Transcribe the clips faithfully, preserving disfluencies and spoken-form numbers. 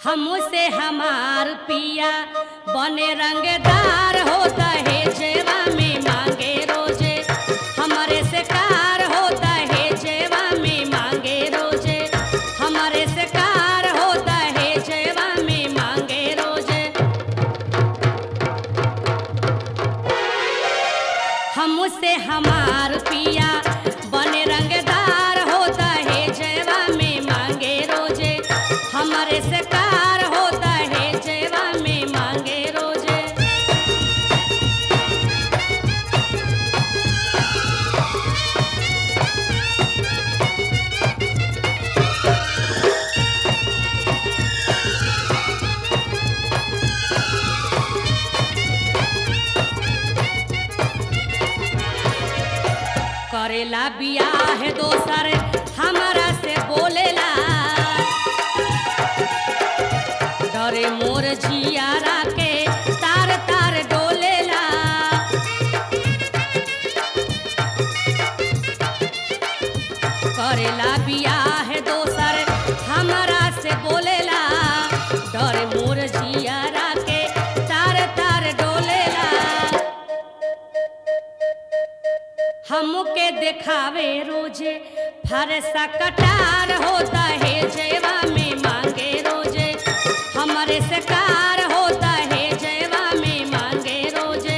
हमसे हमार पिया बने रंगदार होता है जेवा में मांगे रोजे हमारे से कार होता है जेवा में मांगे रोजे हमारे से कार होता है जेवा में मांगे रोजे हमसे हमार पिया बने रंगदार होता है जेवा में मांगे रोजे हमारे से कार होता है जेवा में मांगे रोजे करेला बियाह दोसर हमारा से बोलेला डरे मोर जियारा के तार तार डोलेला करेला बियाह दोसर हमारा से बोलेला डरे मोर जियारा के तार तार डोलेला हमके दिखावे रोजे फरसा कटार होता है जेवा में मांगे रोजे हमारे से कार होता है जेवा में मांगे रोजे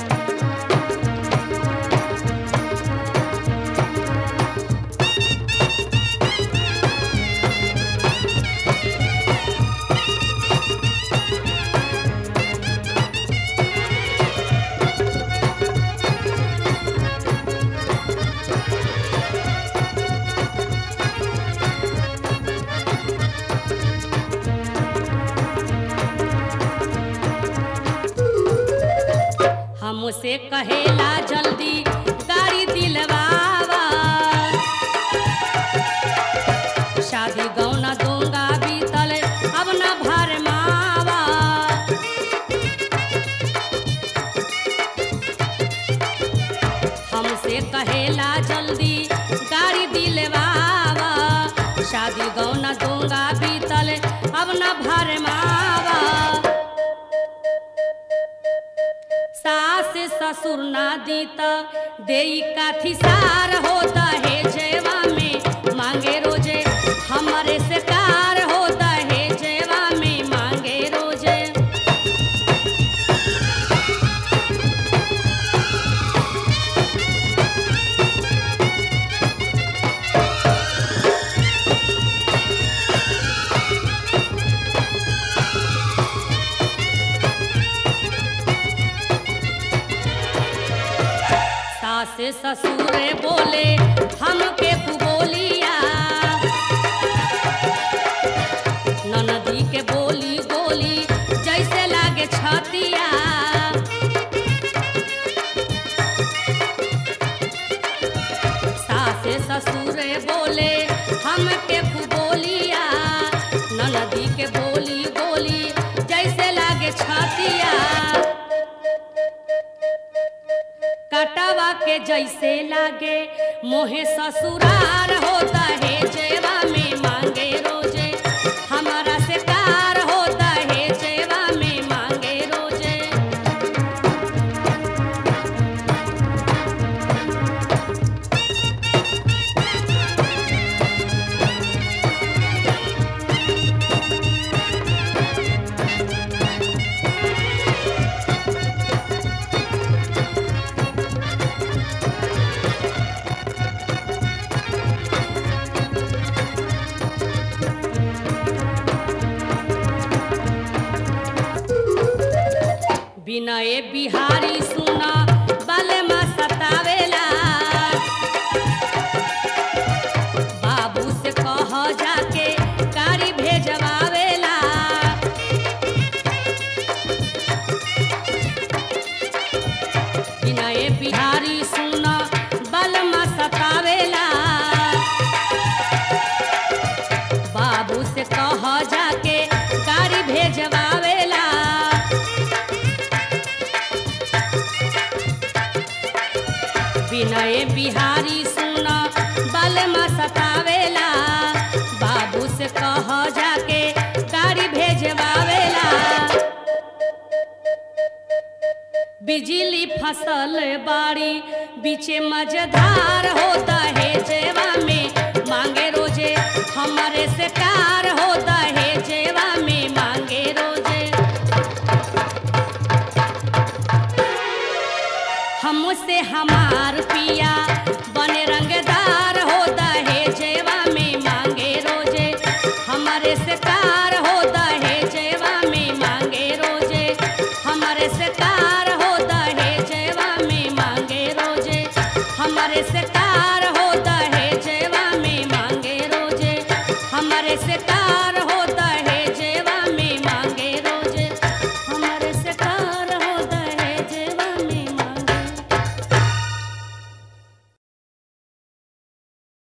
हमसे कहेला जल्दी गाड़ी दिलवावा शादी गौना दूंगा बीतल अब न भर मावा हमसे कहेला जल्दी गाड़ी दिलवावा शादी गौना दूंगा बीतल अब न भर मावा सास ससुर ना दीता देई काथी सार होता है जेवा में मांगे रोजे हमारे से कार होता है जेवा में मांगे रोजे सास ससुर बोले हमके बोलिया ननदी के बोली गोली जैसे लागे छतिया सास ससुर बोले हमके बोलिया ननदी के बोली गोली जैसे लागे छतिया कटवा के जैसे लागे मोहे ससुरार होता है जेवा में मांगे रोजे हमारा से कार होता है जेवा में मांगे रोजे विनय बिहारी सुना बलमा सतावेला बाबू से कह जाके गाड़ी भेजवावेला विनय बिहारी सुना बलमा सतावेला बाबू से कह जाके गाड़ी भेजवावेला विनय बिहारी सुना बलमा सतावेला बाबू से कह जाके गाड़ी भेज सुतल बाड़ी बीचे मझधार होता है जेवा में मांगे रोजे हमारे से कार होता है जेवा में मांगे रोजे हमसे हमार पिया बने रंगदार होता है जेवा में मांगे रोजे हमारे से कार